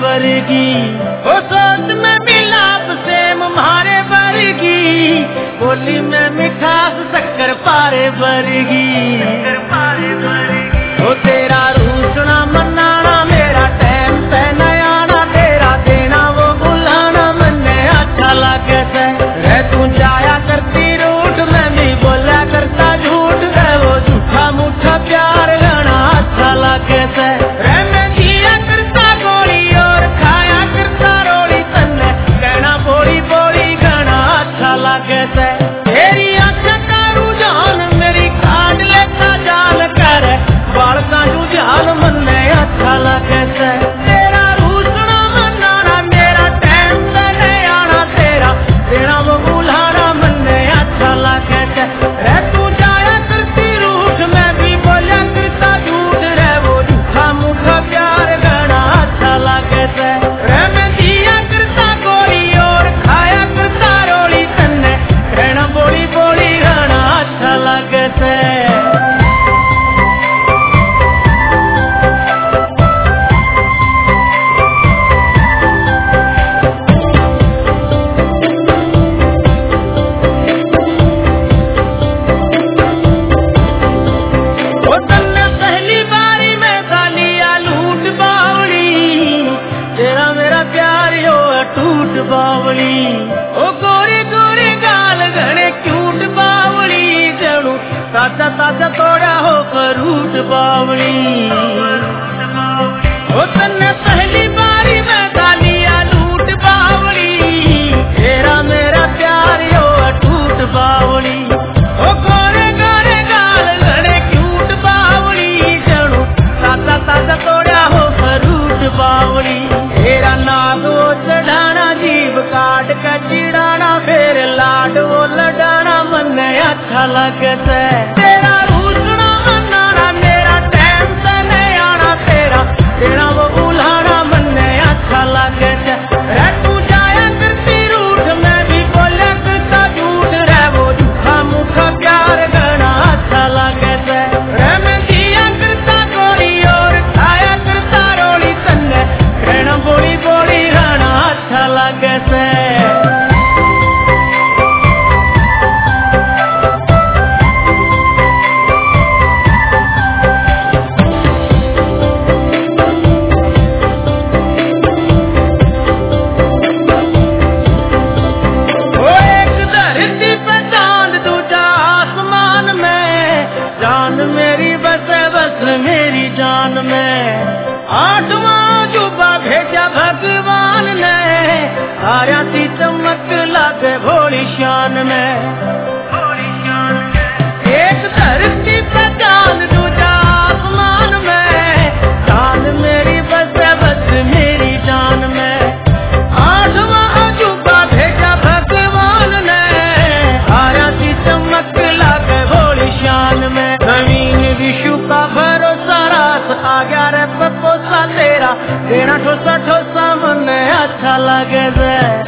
वर्गी, ओ सोच में मिलाप सेम मारे वर्गी, बोली में मिठास शक्कर पारे वर्गी। ओ तेरा रूसना मनाना मेरा टाइम पे नया आना, तेरा देना वो बुलाना मन्ने अच्छा लगे से। रे तू जाया करती रूठ मैं भी बोला करता झूठ, रे वो झूठा मूठा प्यार गाना अच्छा लगे से। रे मैं जिया करता गोली और खाया करता रोली, तन्ने कहना बोली बोली गाना अच्छा लगे से। तेरी आंखें का रुझान मेरी काट लेता जान कर, बाल का रुझान मन्ने अच्छा लगे से। तेरा रूसना मनाना मेरा टाइम से नहीं आना, तेरा देना वो बुलाना मन्ने अच्छा लगे से। रे तू जाया करती रूठ मैं भी बोला करता झूठ, रे वो झूठा मूठा प्यार गाना अच्छा लगे से। रे मैं जिया करता गोली और खाया करता रोली, तन्ने कहना बोली बोली गाना अच्छा लगे से। बावली ओ गोरी गोरी गाल घने क्यूट बावली, जड़ू ताजा ताजा तोड़ा हो फ्रूट बावली। ओ तन्ने पहली बारी में गालिया लूट बावली, तेरा मेरा प्यार यो अटूट बावली। ओ गोरे गोरे गाल घने क्यूट बावली, जड़ू ताजा ताजा तोड़ा हो फ्रूट बावली। तेरा नाग वो चढ़ाना जीभ काट का चिड़ाना, फिर लाड वो लडाना मन्ने अच्छा लगे से। तेरा रूसना मनाना मेरा टाइम से नहीं आना, तेरा देना वो बुलाना मन्ने अच्छा लगे से। रे तू जाया करती रूठ मैं भी बोला करता झूठ, रे वो झूठा मूठा प्यार गाना अच्छा लगे से। रे मैं जिया करता गोली और खाया करता रोली, तन्ने कहना बोली बोली गाना अच्छा लगे से। मेरी बसे बस मेरी जान में, आठवां जुबा भेजा भगवान ने, आया सी चमक लागे भोली शान में। एक धरती पे चांद दूजा आसमान में, जान मेरी बसे बस मेरी जान में। आठवां जुबा भेजा भगवान ने, आया सी चमक लागे भोली शान में। जमीन विशु का भरोसा रात आ गया रे पपोसा, तेरा देना ठोसा ठोसा मन्ने अच्छा लगे से।